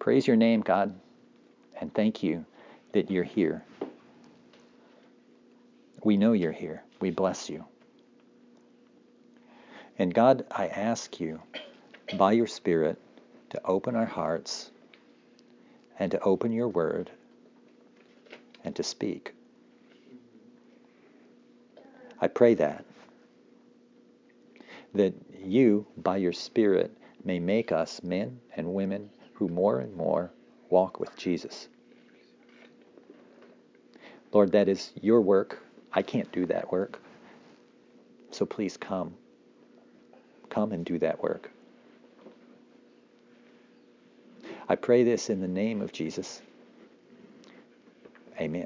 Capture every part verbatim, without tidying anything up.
Praise your name, God, and thank you that you're here. We know you're here. We bless you. And God, I ask you, by your Spirit, to open our hearts and to open your word and to speak. I pray that, that you, by your Spirit, may make us men and women who more and more walk with Jesus. Lord, that is your work. I can't do that work. So please come. Come and do that work. I pray this in the name of Jesus. Amen.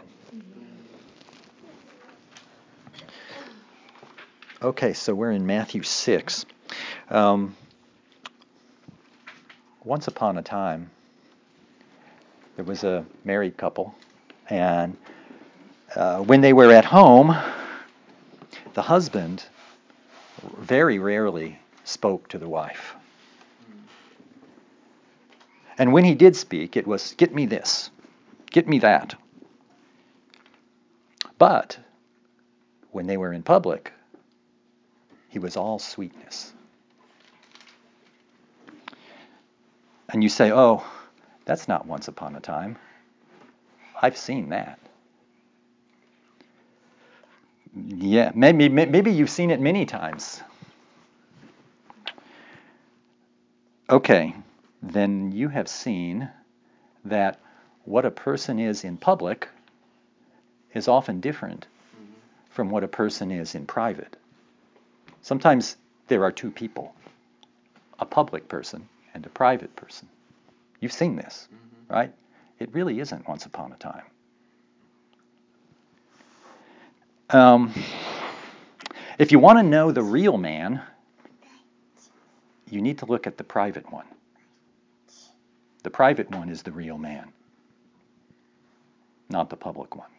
Okay, so we're in Matthew six. Um, once upon a time, there was a married couple, and uh, when they were at home, the husband very rarely spoke to the wife. And when he did speak, it was, get me this, get me that. But when they were in public, he was all sweetness. And you say, oh, that's not once upon a time. I've seen that. Yeah, maybe maybe you've seen it many times. Okay, then you have seen that what a person is in public is often different from what a person is in private. Sometimes there are two people, a public person and a private person. You've seen this, mm-hmm. right? It really isn't once upon a time. Um, if you want to know the real man, you need to look at the private one. The private one is the real man, not the public one.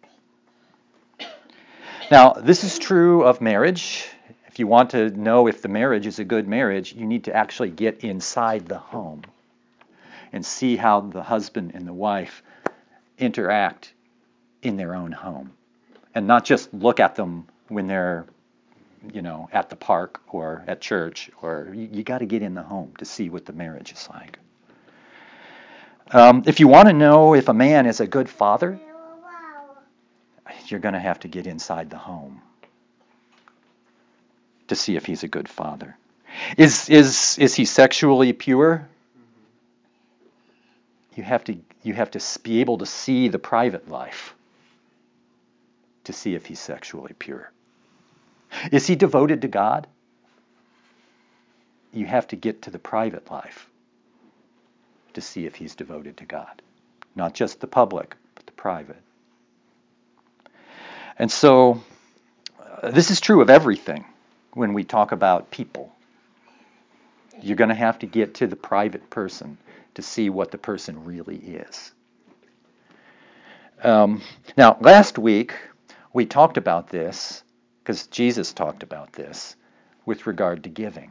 Now, this is true of marriage. If you want to know if the marriage is a good marriage, you need to actually get inside the home and see how the husband and the wife interact in their own home. And not just look at them when they're, you know, at the park or at church, or you, you got to get in the home to see what the marriage is like. Um, if you want to know if a man is a good father, you're going to have to get inside the home to see if he's a good father. Is is is he sexually pure? You have to you have to be able to see the private life to see if he's sexually pure. Is he devoted to God? You have to get to the private life to see if he's devoted to God. Not just the public, but the private. And so, uh, this is true of everything when we talk about people. You're going to have to get to the private person to see what the person really is. Um, now, last week, we talked about this, because Jesus talked about this, with regard to giving.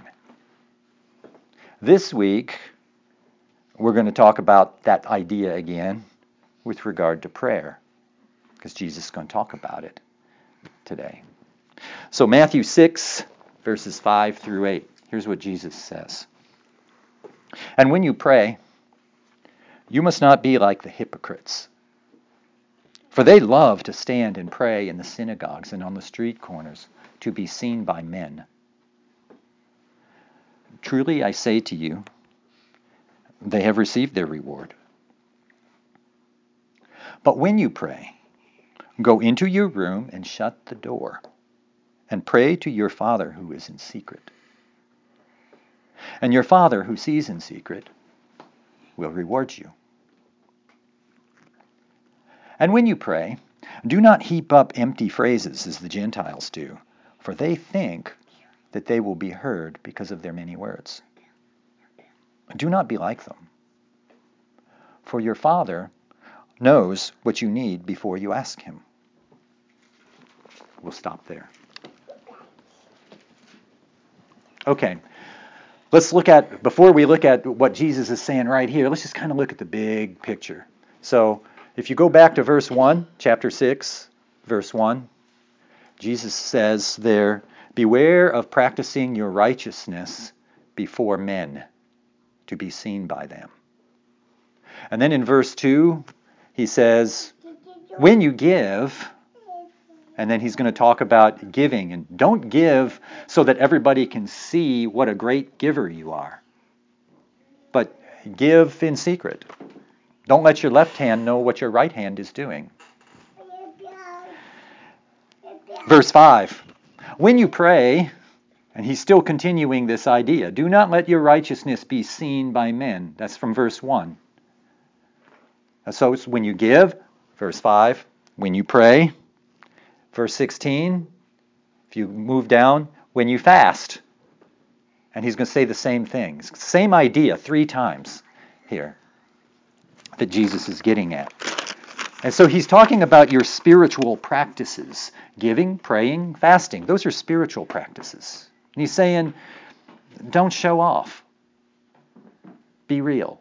This week, we're going to talk about that idea again with regard to prayer, because Jesus is going to talk about it today. So Matthew six, verses five through eight. Here's what Jesus says. And when you pray, you must not be like the hypocrites, for they love to stand and pray in the synagogues and on the street corners to be seen by men. Truly I say to you, they have received their reward. But when you pray, go into your room and shut the door, and pray to your Father who is in secret. And your Father who sees in secret will reward you. And when you pray, do not heap up empty phrases as the Gentiles do, for they think that they will be heard because of their many words. Do not be like them, for your Father knows what you need before you ask him. We'll stop there. Okay. let's look at, before we look at what Jesus is saying right here, let's just kind of look at the big picture. So if you go back to verse one, chapter six, verse one, Jesus says there, beware of practicing your righteousness before men to be seen by them. And then in verse two, he says, when you give, and then he's going to talk about giving. And don't give so that everybody can see what a great giver you are. But give in secret. Don't let your left hand know what your right hand is doing. Verse five. When you pray, and he's still continuing this idea, do not let your righteousness be seen by men. That's from verse one. So it's when you give, verse five. When you pray, verse sixteen, if you move down, when you fast. And he's going to say the same thing. Same idea three times here that Jesus is getting at. And so he's talking about your spiritual practices. Giving, praying, fasting. Those are spiritual practices. And he's saying, don't show off. Be real.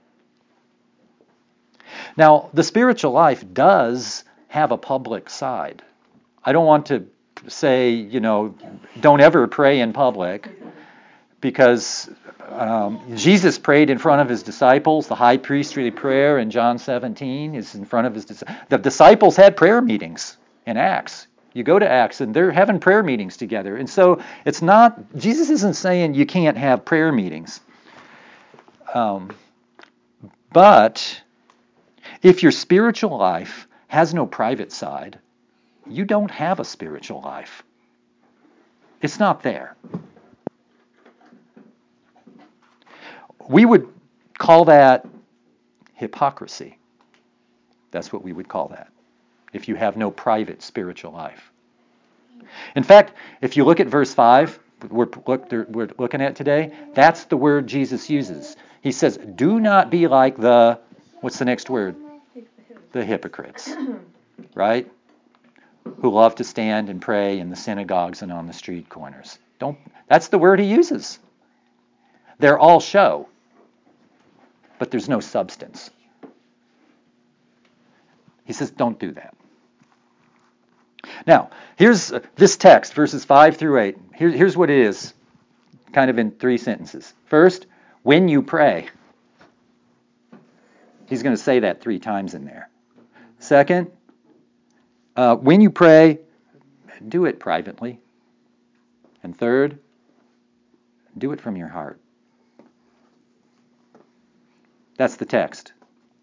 Now, the spiritual life does have a public side. I don't want to say, you know, don't ever pray in public, because um, Jesus prayed in front of his disciples. The high priestly prayer in John seventeen is in front of his disciples. The disciples had prayer meetings in Acts. You go to Acts and they're having prayer meetings together. And so it's not, Jesus isn't saying you can't have prayer meetings. Um, but if your spiritual life has no private side, you don't have a spiritual life. It's not there. We would call that hypocrisy. That's what we would call that, if you have no private spiritual life. In fact, if you look at verse five, we're, look, we're looking at today, that's the word Jesus uses. He says, do not be like the, what's the next word? The hypocrites, right? Who love to stand and pray in the synagogues and on the street corners. Don't. That's the word he uses. They're all show, but there's no substance. He says, don't do that. Now, here's uh, this text, verses five through eight. Here, here's what it is, kind of in three sentences. First, when you pray. He's going to say that three times in there. Second, uh, when you pray, do it privately. And third, do it from your heart. That's the text.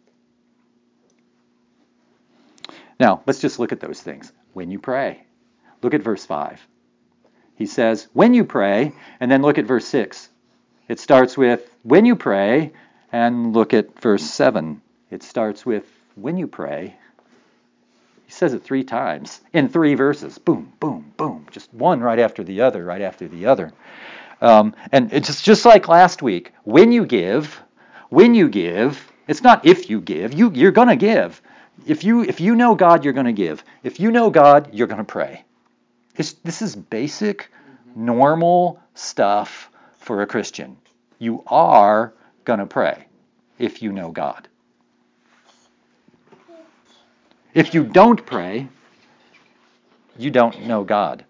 Now, let's just look at those things. When you pray. Look at verse five. He says, when you pray, and then look at verse six. It starts with, when you pray, and look at verse seven. It starts with, when you pray. He says it three times in three verses. Boom, boom, boom. Just one right after the other, right after the other. Um, and it's just, just like last week. When you give, when you give, it's not if you give. You, you're going to give. If you if you know God, you're going to give. If you know God, you're going to pray. It's, this is basic, normal stuff for a Christian. You are going to pray if you know God. If you don't pray, you don't know God.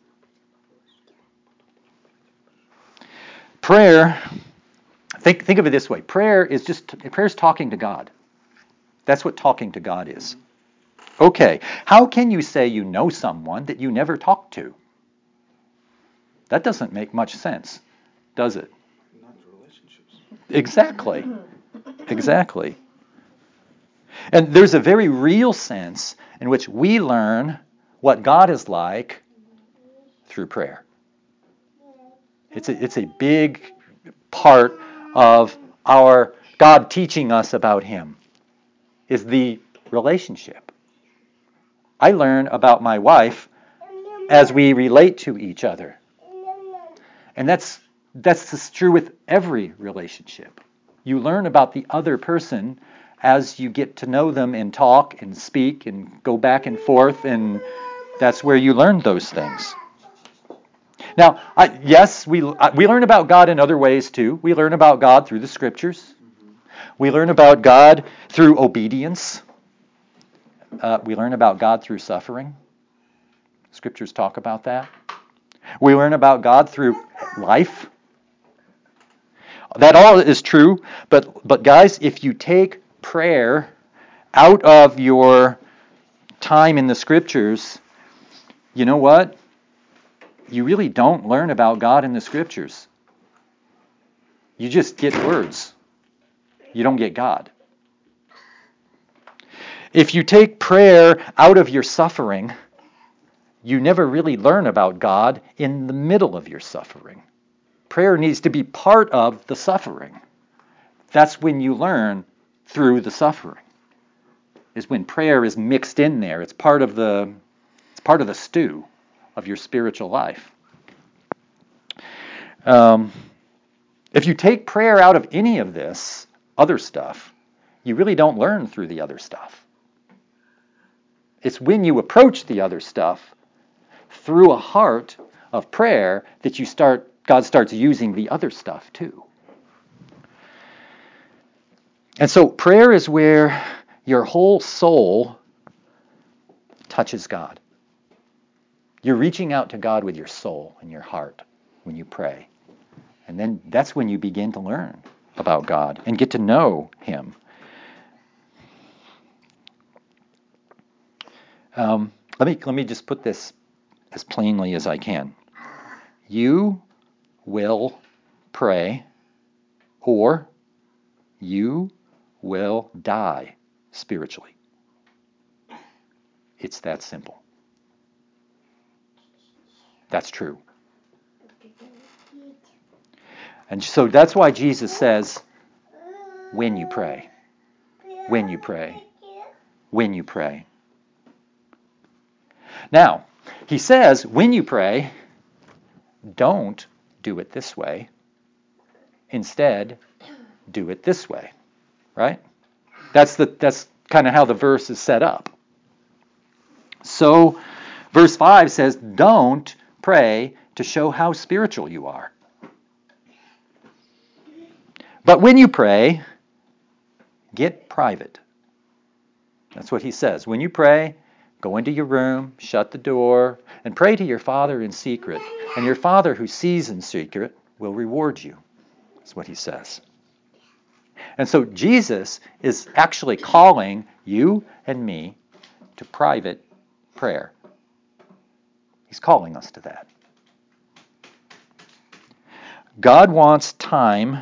Prayer, think think of it this way. Prayer is just prayer is talking to God. That's what talking to God is. Okay, how can you say you know someone that you never talked to? That doesn't make much sense, does it? Not for relationships. Exactly. Exactly. And there's a very real sense in which we learn what God is like through prayer. It's a, it's a big part of our God teaching us about Him, is the relationship. I learn about my wife as we relate to each other. And that's that's true with every relationship. You learn about the other person as you get to know them and talk and speak and go back and forth, and that's where you learn those things. Now, I, yes, we we learn about God in other ways too. We learn about God through the Scriptures. We learn about God through obedience. Uh, we learn about God through suffering. Scriptures talk about that. We learn about God through life. That all is true, but but guys, if you take prayer out of your time in the Scriptures, you know what? You really don't learn about God in the Scriptures. You just get words. You don't get God. If you take prayer out of your suffering, you never really learn about God in the middle of your suffering. Prayer needs to be part of the suffering. That's when you learn through the suffering. Is when prayer is mixed in there. It's part of the it's part of the stew of your spiritual life. Um, if you take prayer out of any of this other stuff, you really don't learn through the other stuff. It's when you approach the other stuff through a heart of prayer that you start God starts using the other stuff too. And so prayer is where your whole soul touches God. You're reaching out to God with your soul and your heart when you pray. And then that's when you begin to learn about God and get to know Him. Um, let me let me just put this as plainly as I can. You will pray, or you will die spiritually. It's that simple. That's true. And so that's why Jesus says, when you pray, when you pray, when you pray. Now, he says, when you pray, don't do it this way. Instead, do it this way. Right? That's the that's kind of how the verse is set up. So, verse five says, don't pray to show how spiritual you are. But when you pray, get private. That's what he says. When you pray, go into your room, shut the door, and pray to your Father in secret. And your Father who sees in secret will reward you. That's what he says. And so Jesus is actually calling you and me to private prayer. He's calling us to that. God wants time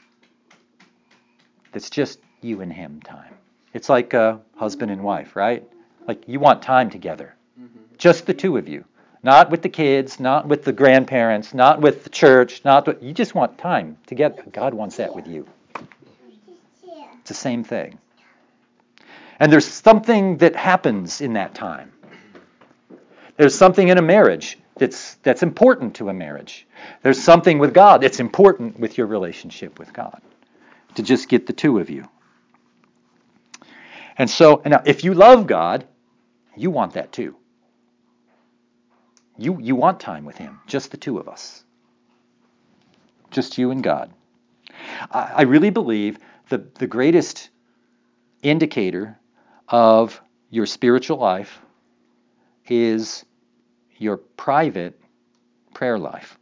that's just you and him time. It's like a husband and wife, right? Like you want time together. Mm-hmm. Just the two of you. Not with the kids, not with the grandparents, not with the church, not with, you just want time together. God wants that with you. It's the same thing. And there's something that happens in that time. There's something in a marriage that's that's important to a marriage. There's something with God that's important with your relationship with God. To just get the two of you. And so, now, if you love God, you want that too. You you want time with Him, just the two of us. Just you and God. I, I really believe the, the greatest indicator of your spiritual life is your private prayer life.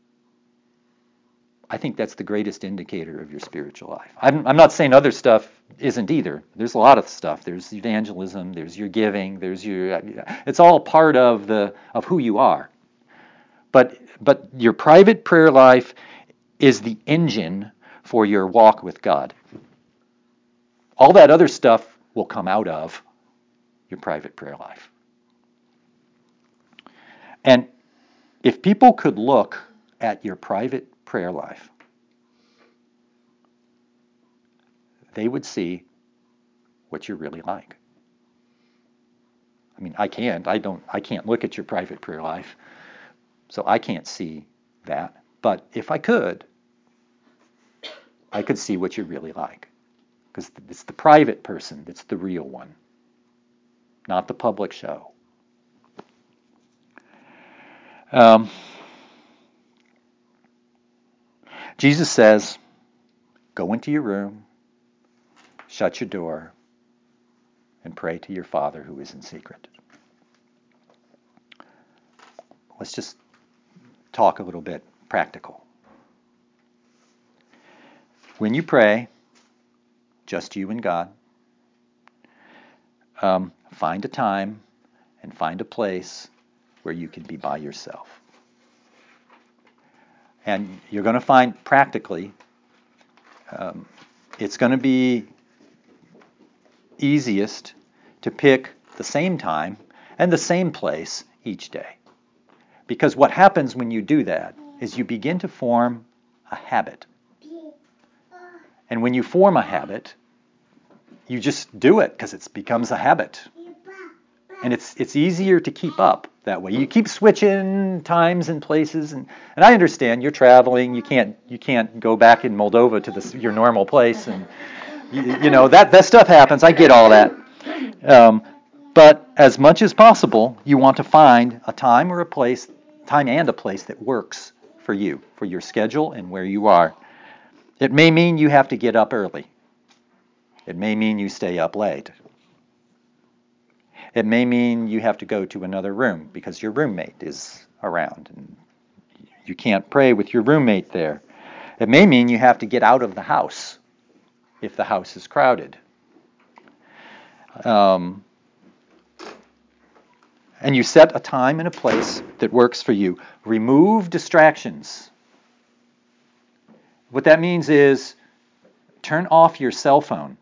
I think that's the greatest indicator of your spiritual life. I'm, I'm not saying other stuff isn't either. There's a lot of stuff. There's evangelism. There's your giving. There's your. It's all part of the of who you are. But but your private prayer life is the engine for your walk with God. All that other stuff will come out of your private prayer life. And if people could look at your private prayer life, they would see what you're really like. I mean, I can't. I don't. I can't look at your private prayer life, so I can't see that. But if I could, I could see what you're really like, because it's the private person that's the real one, not the public show. Um, Jesus says, go into your room, shut your door, and pray to your Father who is in secret. Let's just talk a little bit practical. When you pray, just you and God, um, find a time and find a place where you can be by yourself. And you're going to find practically, um, it's going to be easiest to pick the same time and the same place each day. Because what happens when you do that is you begin to form a habit. And when you form a habit, you just do it because it becomes a habit. And it's it's easier to keep up that way. You keep switching times and places, and, and I understand you're traveling. You can't you can't go back in Moldova to this, your normal place, and you, you know that that stuff happens. I get all that. Um, but as much as possible, you want to find a time or a place, time and a place that works for you, for your schedule and where you are. It may mean you have to get up early. It may mean you stay up late. It may mean you have to go to another room because your roommate is around and you can't pray with your roommate there. It may mean you have to get out of the house if the house is crowded. Um, and you set a time and a place that works for you. Remove distractions. What that means is turn off your cell phone.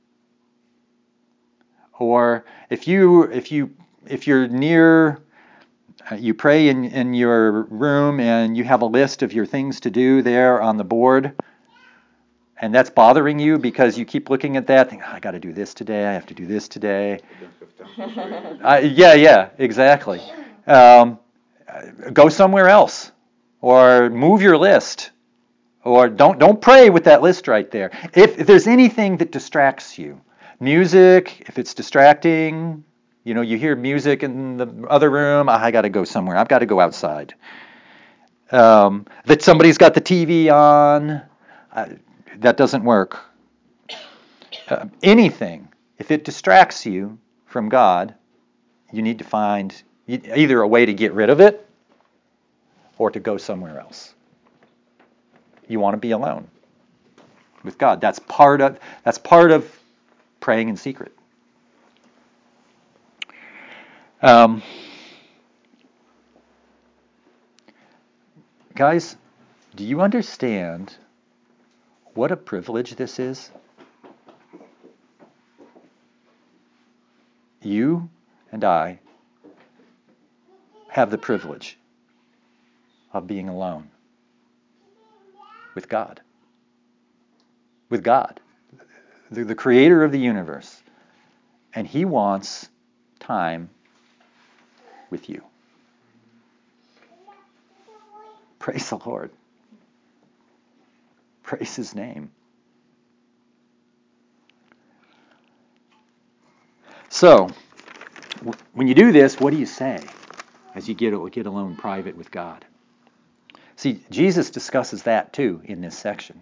Or if you if you if you're near, uh, you pray in, in your room and you have a list of your things to do there on the board, and that's bothering you because you keep looking at that, think, oh, I got to do this today, I have to do this today. uh, yeah, yeah, exactly. Um, go somewhere else, or move your list, or don't don't pray with that list right there. If, if there's anything that distracts you. Music, if it's distracting, you know, you hear music in the other room, I got to go somewhere. I've got to go outside. Um, that somebody's got the T V on, uh, that doesn't work. Uh, anything, if it distracts you from God, you need to find either a way to get rid of it or to go somewhere else. You want to be alone with God. That's part of that's part of praying in secret. Um, guys, do you understand what a privilege this is? You and I have the privilege of being alone with God. With God, the, the creator of the universe. And he wants time with you. Praise the Lord. Praise his name. So, w- when you do this, what do you say as you get, get alone private with God? See, Jesus discusses that too in this section.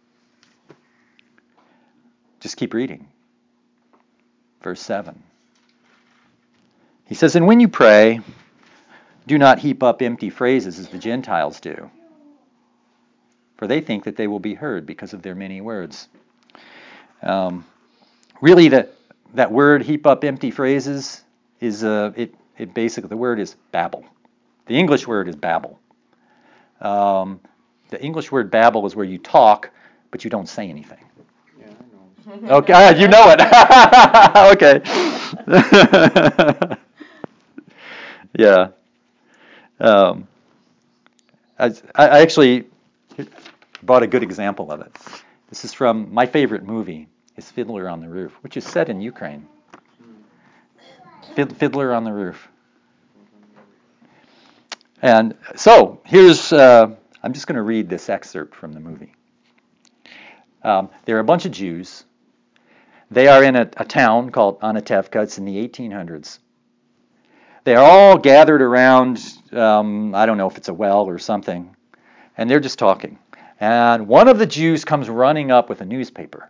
Just keep reading. Verse seven. He says, and when you pray, do not heap up empty phrases as the Gentiles do, for they think that they will be heard because of their many words. Um, really, the, that word heap up empty phrases is, uh, it, it basically, the word is babble. The English word is babble. Um, the English word babble is where you talk, but you don't say anything. Yeah, I know. Okay, you know it. Okay. Yeah. Um, I, I actually brought a good example of it. This is from my favorite movie, is Fiddler on the Roof, which is set in Ukraine. Fid- Fiddler on the Roof. And so here's, uh, I'm just going to read this excerpt from the movie. Um, there are a bunch of Jews. They are in a, a town called Anatevka. It's in the eighteen hundreds. They are all gathered around, um, I don't know if it's a well or something, and they're just talking. And one of the Jews comes running up with a newspaper.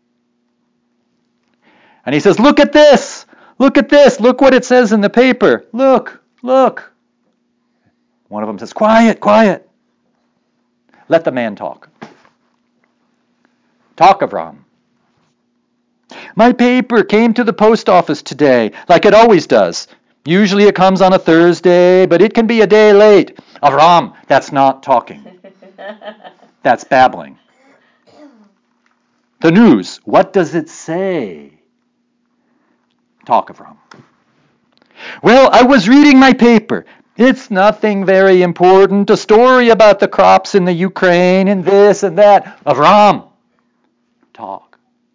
And he says, look at this! Look at this! Look what it says in the paper! Look! Look! One of them says, quiet! Quiet! Let the man talk. Talk, Avram. My paper came to the post office today, like it always does. Usually it comes on a Thursday, but it can be a day late. Avram, that's not talking. That's babbling. The news, what does it say? Talk, Avram. Well, I was reading my paper. It's nothing very important. A story about the crops in the Ukraine and this and that. Avram, talk.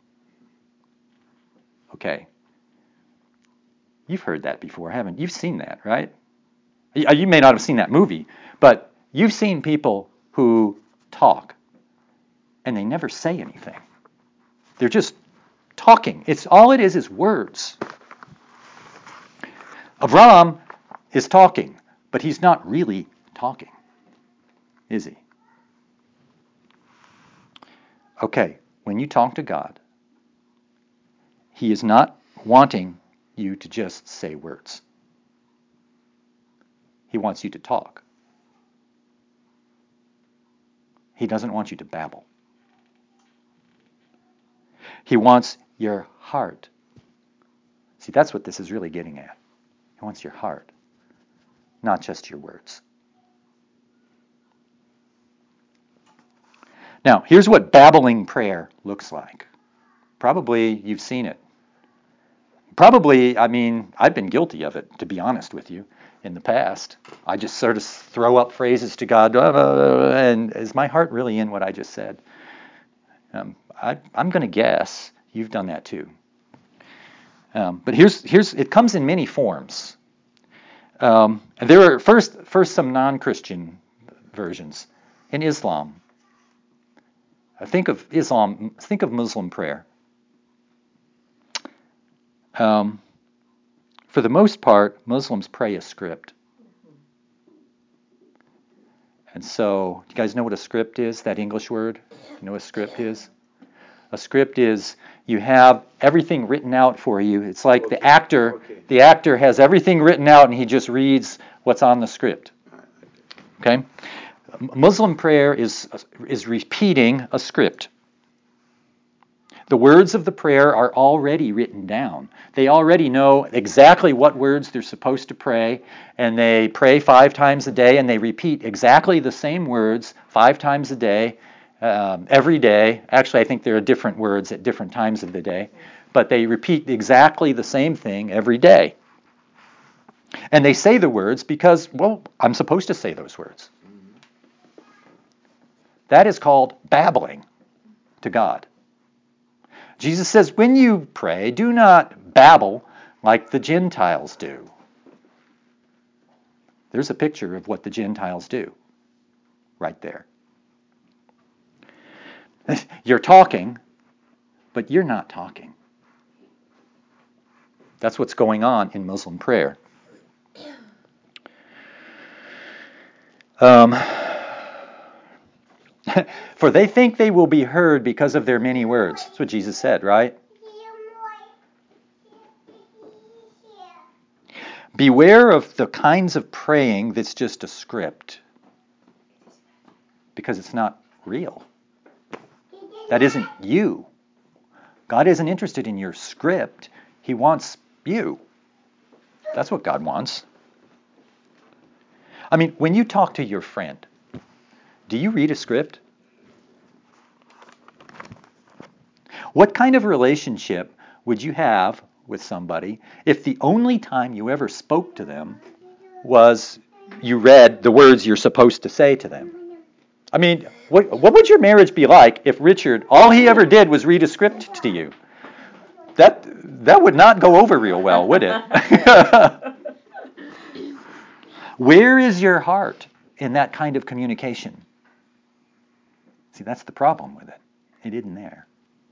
Okay. You've heard that before, haven't you? You've seen that, right? You may not have seen that movie, but you've seen people who talk and they never say anything. They're just talking. It's all it is is words. Avram is talking, but he's not really talking, is he? Okay, when you talk to God, he is not wanting you to just say words. He wants you to talk. He doesn't want you to babble. He wants your heart. See, that's what this is really getting at. He wants your heart, not just your words. Now, here's what babbling prayer looks like. Probably you've seen it. Probably, I mean, I've been guilty of it, to be honest with you, in the past. I just sort of throw up phrases to God, and is my heart really in what I just said? Um, I, I'm going to guess you've done that too. Um, but here's here's it comes in many forms. Um, there are first first some non-Christian versions in Islam. Think of Islam. Think of Muslim prayer. Um, for the most part, Muslims pray a script. And so, you guys know what a script is? That English word? You know what a script is? A script is you have everything written out for you. It's like okay. the actor. Okay. The actor has everything written out, and he just reads what's on the script. Okay. Muslim prayer is is repeating a script. The words of the prayer are already written down. They already know exactly what words they're supposed to pray, and they pray five times a day, and they repeat exactly the same words five times a day, um, every day. Actually, I think there are different words at different times of the day, but they repeat exactly the same thing every day. And they say the words because, well, I'm supposed to say those words. That is called babbling to God. Jesus says, when you pray, do not babble like the Gentiles do. There's a picture of what the Gentiles do right there. You're talking, but you're not talking. That's what's going on in Muslim prayer. Um, For they think they will be heard because of their many words. That's what Jesus said, right? Beware of the kinds of praying that's just a script. Because it's not real. That isn't you. God isn't interested in your script. He wants you. That's what God wants. I mean, when you talk to your friend, do you read a script? What kind of relationship would you have with somebody if the only time you ever spoke to them was you read the words you're supposed to say to them? I mean, what, what would your marriage be like if Richard, all he ever did was read a script to you? That, that would not go over real well, would it? Where is your heart in that kind of communication? See, that's the problem with it. It isn't there.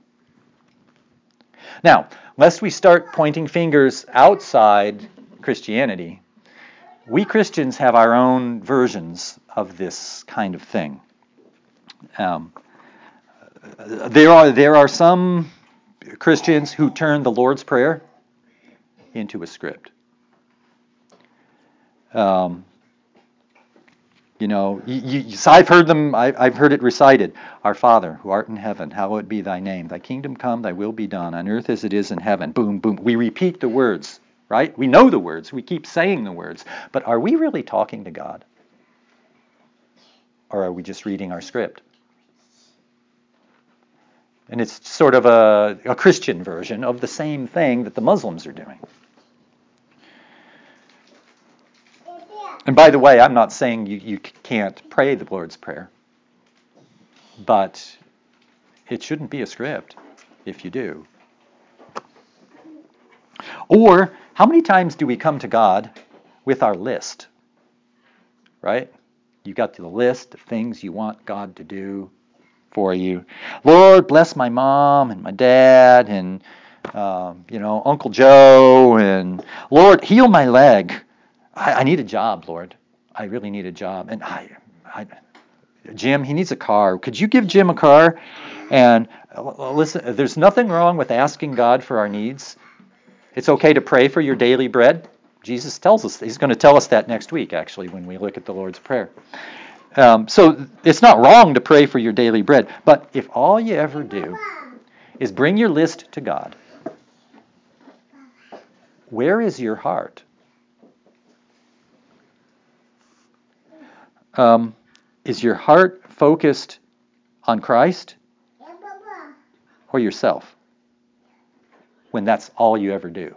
Now, lest we start pointing fingers outside Christianity, we Christians have our own versions of this kind of thing. Um, there are there are some Christians who turn the Lord's Prayer into a script. Um, you know, you, you, so I've heard them. I, I've heard it recited. Our Father, who art in heaven, hallowed be thy name. Thy kingdom come. Thy will be done on earth as it is in heaven. Boom, boom. We repeat the words, right? We know the words. We keep saying the words. But are we really talking to God, or are we just reading our script? And it's sort of a, a Christian version of the same thing that the Muslims are doing. And by the way, I'm not saying you, you can't pray the Lord's Prayer, but it shouldn't be a script if you do. Or, how many times do we come to God with our list? Right? You got the list of things you want God to do for you. Lord, bless my mom and my dad and, um, you know, Uncle Joe, and Lord, heal my leg. I, I need a job, Lord. I really need a job. And I, I, Jim, he needs a car. Could you give Jim a car? And uh, listen, there's nothing wrong with asking God for our needs. It's okay to pray for your daily bread. Jesus tells us, he's going to tell us that next week, actually, when we look at the Lord's Prayer. Um, so it's not wrong to pray for your daily bread. But if all you ever do is bring your list to God, where is your heart? Um, is your heart focused on Christ or yourself when that's all you ever do?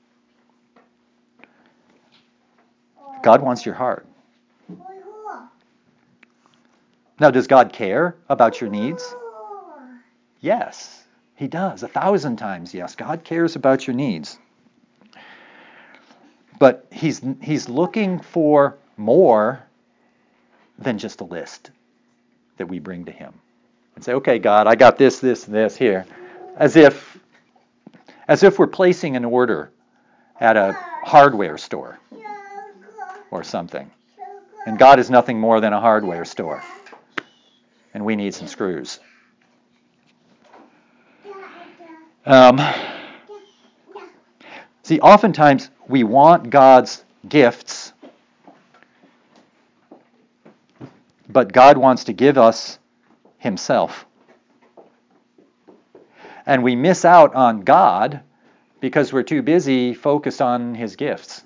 God wants your heart. Now, does God care about your needs? Yes, he does. A thousand times, yes. God cares about your needs. But he's he's looking for more than just a list that we bring to him and say, okay, God, I got this, this, and this here. As if, as if we're placing an order at a hardware store or something. And God is nothing more than a hardware store. And we need some screws. Um, see, oftentimes we want God's gifts, but God wants to give us himself. And we miss out on God because we're too busy focused on his gifts.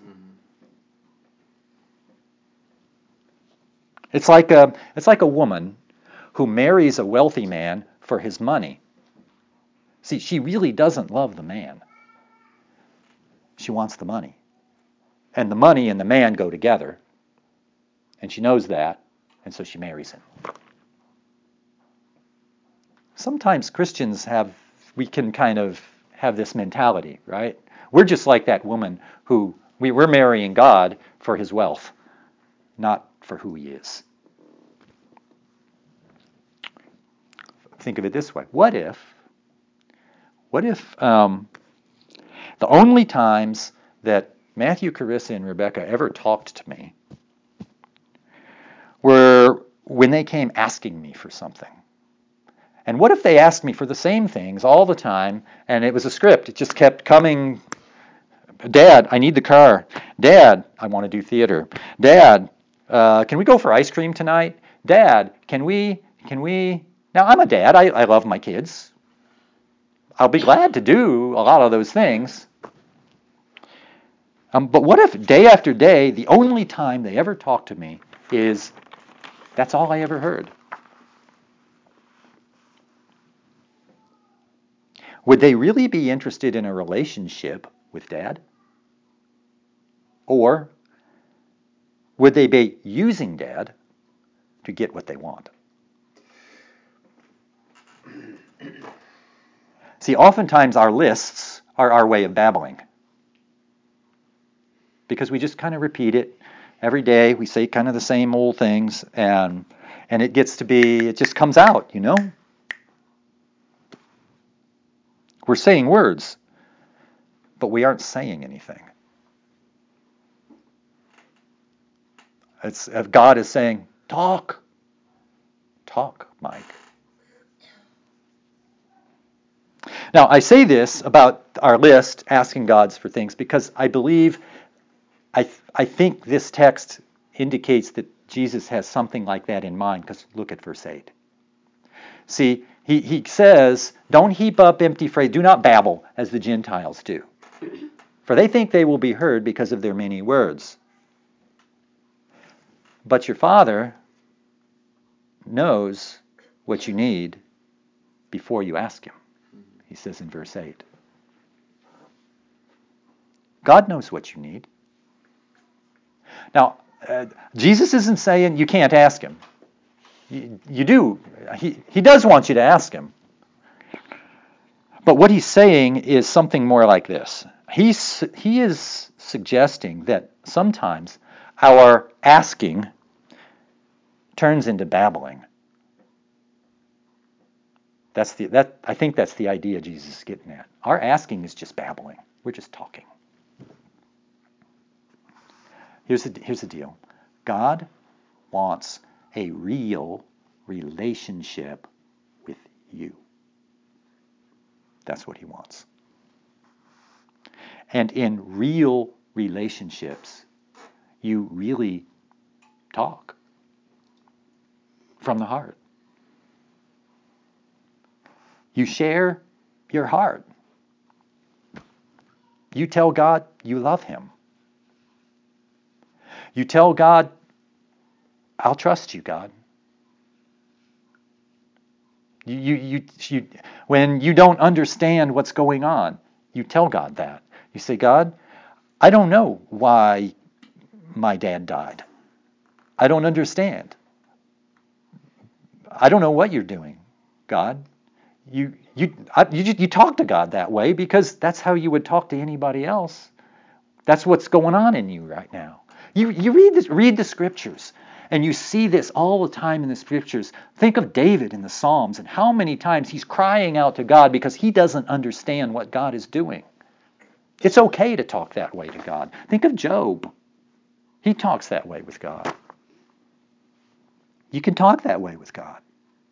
It's like a, it's like a woman who marries a wealthy man for his money. See, she really doesn't love the man. She wants the money. And the money and the man go together. And she knows that, and so she marries him. Sometimes Christians have, we can kind of have this mentality, right? We're just like that woman who, we were marrying God for his wealth, not for who he is. Think of it this way. What if, what if um, the only times that Matthew, Carissa, and Rebecca ever talked to me were when they came asking me for something? And what if they asked me for the same things all the time, and it was a script? It just kept coming. Dad, I need the car. Dad, I want to do theater. Dad, uh, can we go for ice cream tonight? Dad, can we, can we... Now, I'm a dad. I, I love my kids. I'll be glad to do a lot of those things. Um, but what if day after day, the only time they ever talk to me is, that's all I ever heard? Would they really be interested in a relationship with Dad? Or would they be using Dad to get what they want? See, oftentimes our lists are our way of babbling. Because we just kind of repeat it every day. We say kind of the same old things, and and it gets to be, it just comes out, you know? We're saying words, but we aren't saying anything. It's, if God is saying, talk, talk, Mike. Now, I say this about our list, asking God for things, because I believe, I, th- I think this text indicates that Jesus has something like that in mind, because look at verse eight. See, he, he says, don't heap up empty phrases, do not babble as the Gentiles do, for they think they will be heard because of their many words. But your Father knows what you need before you ask him, he says in verse eight. God knows what you need. Now, uh, Jesus isn't saying you can't ask him. You, you do. He, he does want you to ask him. But what he's saying is something more like this. He's, he is suggesting that sometimes our asking turns into babbling. That's the that I think that's the idea Jesus is getting at. Our asking is just babbling. We're just talking. Here's the here's the deal. God wants a real relationship with you. That's what he wants. And in real relationships, you really talk from the heart. You share your heart. You tell God you love him. You tell God, I'll trust you, God. You, you, you, you, when you don't understand what's going on, you tell God that. You say, God, I don't know why my dad died. I don't understand. I don't know what you're doing, God. You you I, you you talk to God that way because that's how you would talk to anybody else. That's what's going on in you right now. You you read this, read the scriptures, and you see this all the time in the scriptures. Think of David in the Psalms and how many times he's crying out to God because he doesn't understand what God is doing. It's okay to talk that way to God. Think of Job. He talks that way with God. You can talk that way with God.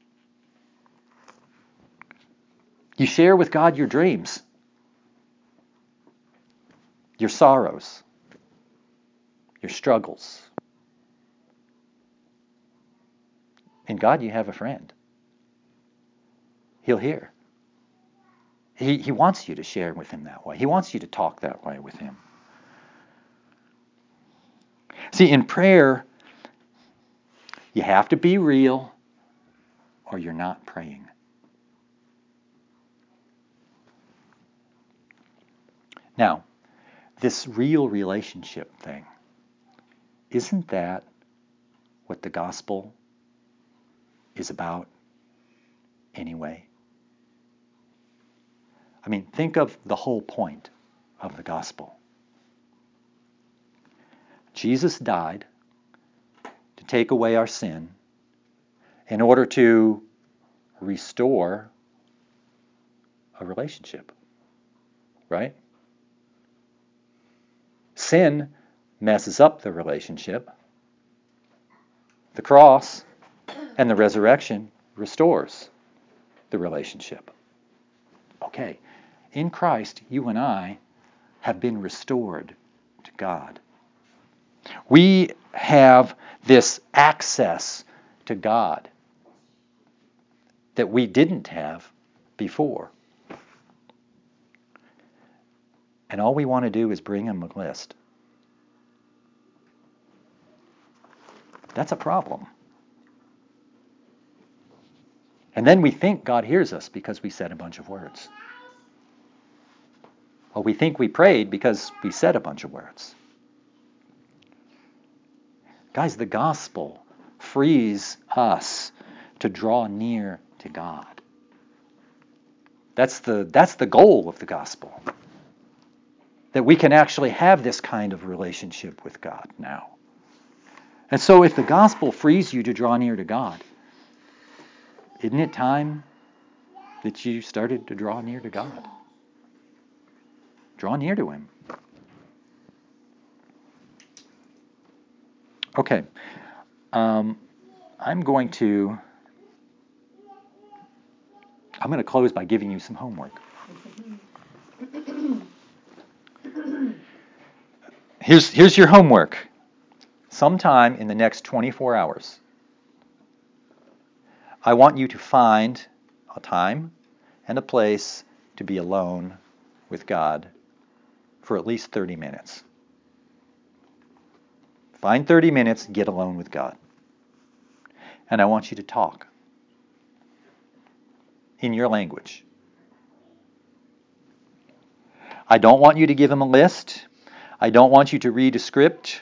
You share with God your dreams, your sorrows, your struggles. In God you have a friend. He'll hear. He, he wants you to share with him that way. He wants you to talk that way with him. See, in prayer, you have to be real or you're not praying. Now, this real relationship thing, isn't that what the gospel is about anyway? I mean, think of the whole point of the gospel. Jesus died to take away our sin in order to restore a relationship, right? Sin messes up the relationship. The cross and the resurrection restores the relationship. Okay, in Christ, you and I have been restored to God. We have this access to God that we didn't have before. And all we want to do is bring him a list. That's a problem. And then we think God hears us because we said a bunch of words. Or we think we prayed because we said a bunch of words. Guys, the gospel frees us to draw near to God. That's the, that's the goal of the gospel. That we can actually have this kind of relationship with God now. And so if the gospel frees you to draw near to God, isn't it time that you started to draw near to God? Draw near to him. Okay. Um, I'm going to I'm going to close by giving you some homework. Here's, here's your homework. Sometime in the next twenty-four hours, I want you to find a time and a place to be alone with God for at least thirty minutes. Find thirty minutes, get alone with God. And I want you to talk in your language. I don't want you to give him a list. I don't want you to read a script.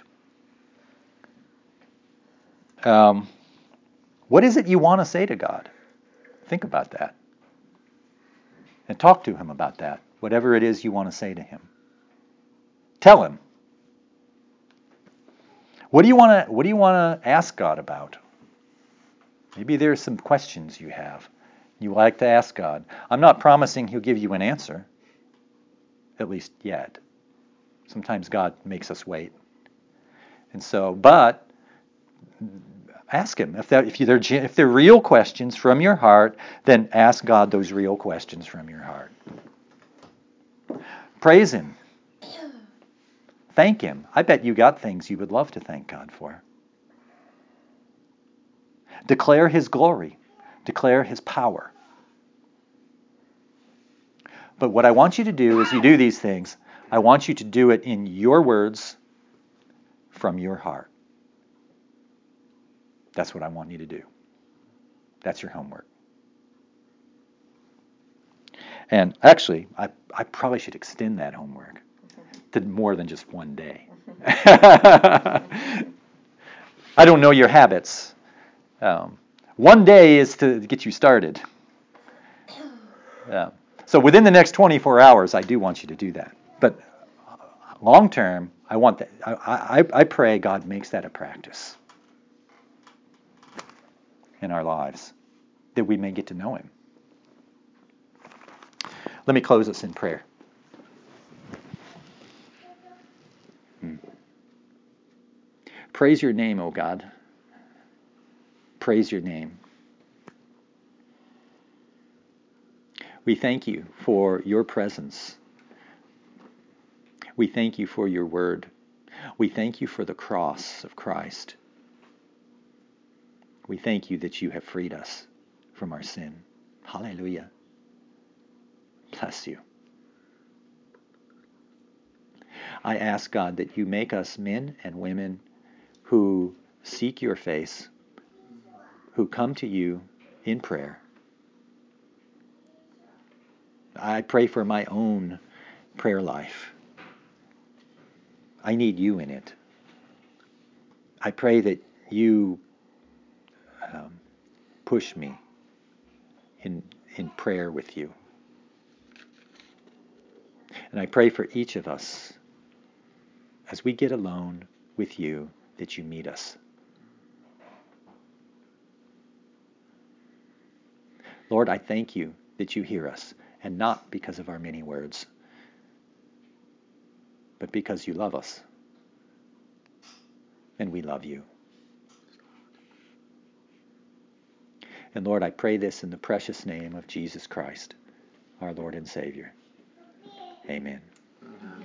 Um, what is it you want to say to God? Think about that. And talk to him about that. Whatever it is you want to say to him. Tell him. What do you want to what do you want to ask God about? Maybe there's some questions you have. You like to ask God. I'm not promising he'll give you an answer. At least yet. Sometimes God makes us wait. And so, but ask him. If, that, if, they're, if they're real questions from your heart, then ask God those real questions from your heart. Praise him. Thank him. I bet you got things you would love to thank God for. Declare his glory. Declare his power. But what I want you to do as you do these things, I want you to do it in your words from your heart. That's what I want you to do. That's your homework. And actually, I, I probably should extend that homework to more than just one day. I don't know your habits. Um, one day is to get you started. Uh, so within the next twenty-four hours, I do want you to do that. But long term, I want that. I, I, I pray God makes that a practice in our lives, that we may get to know him. Let me close us in prayer. Hmm. Praise your name, O God. Praise your name. We thank you for your presence. We thank you for your word. We thank you for the cross of Christ. We thank you that you have freed us from our sin. Hallelujah. Bless you. I ask, God, that you make us men and women who seek your face, who come to you in prayer. I pray for my own prayer life. I need you in it. I pray that you um, push me in in prayer with you. And I pray for each of us, as we get alone with you, that you meet us. Lord, I thank you that you hear us, and not because of our many words, but because you love us, and we love you. And Lord, I pray this in the precious name of Jesus Christ, our Lord and Savior. Amen.